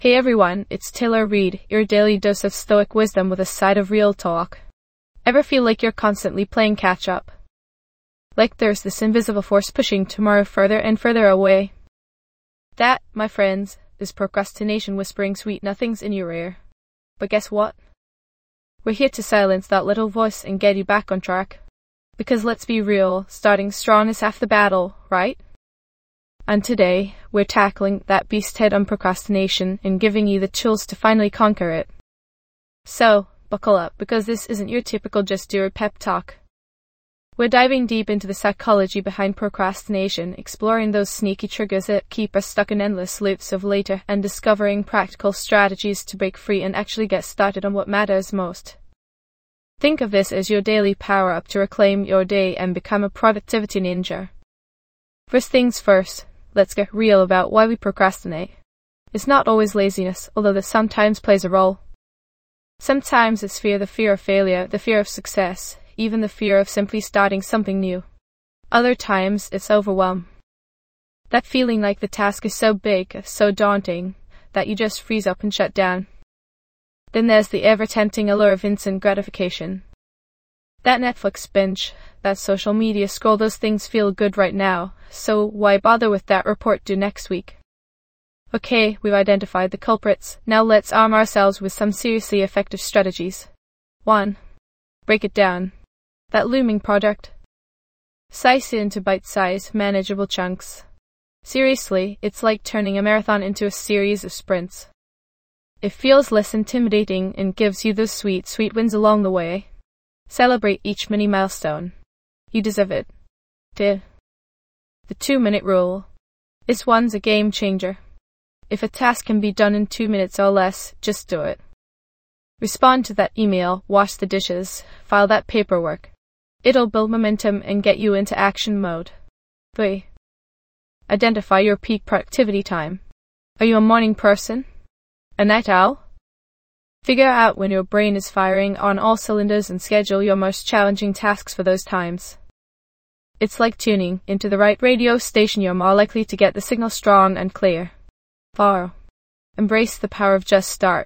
Hey everyone, it's Taylor Reed, your daily dose of stoic wisdom with a side of real talk. Ever feel like you're constantly playing catch up? Like there's this invisible force pushing tomorrow further and further away? That, my friends, is procrastination whispering sweet nothings in your ear. But guess what? We're here to silence that little voice and get you back on track. Because let's be real, starting strong is half the battle, right? And today, we're tackling that beast head on procrastination and giving you the tools to finally conquer it. So, buckle up, because this isn't your typical just do it pep talk. We're diving deep into the psychology behind procrastination, exploring those sneaky triggers that keep us stuck in endless loops of later, and discovering practical strategies to break free and actually get started on what matters most. Think of this as your daily power-up to reclaim your day and become a productivity ninja. First things first, let's get real about why we procrastinate. It's not always laziness, although that sometimes plays a role. Sometimes it's fear, the fear of failure, the fear of success, even the fear of simply starting something new. Other times, it's overwhelm. That feeling like the task is so big, so daunting, that you just freeze up and shut down. Then there's the ever-tempting allure of instant gratification. That Netflix binge, that social media scroll, those things feel good right now, so why bother with that report due next week? Okay, we've identified the culprits, now let's arm ourselves with some seriously effective strategies. 1. Break it down. That looming project. Slice it into bite-sized, manageable chunks. Seriously, it's like turning a marathon into a series of sprints. It feels less intimidating and gives you those sweet wins along the way. Celebrate each mini milestone. You deserve it. 2. The 2-minute rule. This one's a game changer. If a task can be done in 2 minutes or less, just do it. Respond to that email, wash the dishes, file that paperwork. It'll build momentum and get you into action mode. 3. Identify your peak productivity time. Are you a morning person? A night owl? Figure out when your brain is firing on all cylinders and schedule your most challenging tasks for those times. It's like tuning into the right radio station. You're more likely to get the signal strong and clear. 4. Embrace the power of just start.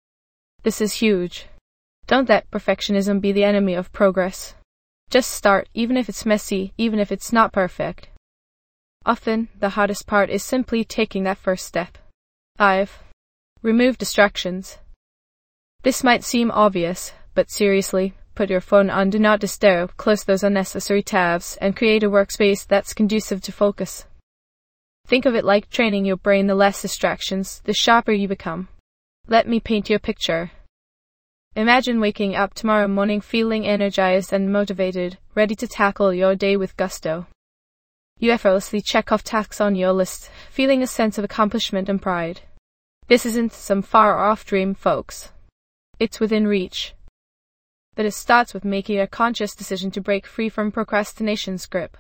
This is huge. Don't let perfectionism be the enemy of progress. Just start, even if it's messy, even if it's not perfect. Often, the hardest part is simply taking that first step. 5. Remove distractions. This might seem obvious, but seriously, put your phone on Do Not Disturb, close those unnecessary tabs, and create a workspace that's conducive to focus. Think of it like training your brain. The less distractions, the sharper you become. Let me paint you a picture. Imagine waking up tomorrow morning feeling energized and motivated, ready to tackle your day with gusto. You effortlessly check off tasks on your list, feeling a sense of accomplishment and pride. This isn't some far-off dream, folks. It's within reach. But it starts with making a conscious decision to break free from procrastination's grip.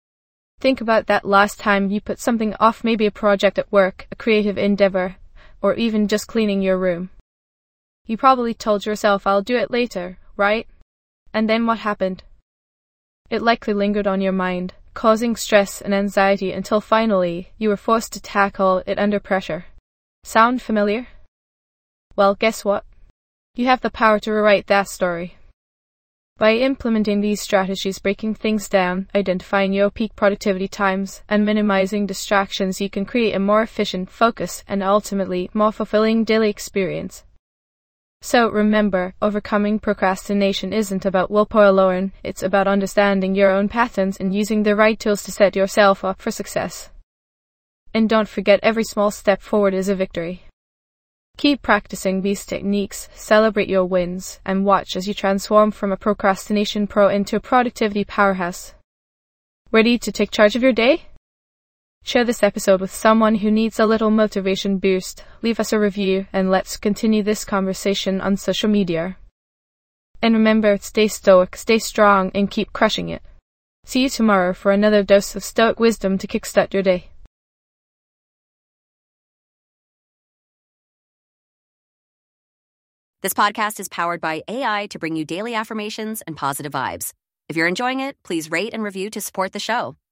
Think about that last time you put something off, maybe a project at work, a creative endeavor, or even just cleaning your room. You probably told yourself, I'll do it later, right? And then what happened? It likely lingered on your mind, causing stress and anxiety until finally you were forced to tackle it under pressure. Sound familiar? Well, guess what? You have the power to rewrite that story. By implementing these strategies, breaking things down, identifying your peak productivity times, and minimizing distractions, you can create a more efficient, focused, and ultimately more fulfilling daily experience. So remember, overcoming procrastination isn't about willpower alone, it's about understanding your own patterns and using the right tools to set yourself up for success. And don't forget, every small step forward is a victory. Keep practicing these techniques, celebrate your wins, and watch as you transform from a procrastination pro into a productivity powerhouse. Ready to take charge of your day? Share this episode with someone who needs a little motivation boost, leave us a review, and let's continue this conversation on social media. And remember, stay stoic, stay strong, and keep crushing it. See you tomorrow for another dose of stoic wisdom to kickstart your day. This podcast is powered by AI to bring you daily affirmations and positive vibes. If you're enjoying it, please rate and review to support the show.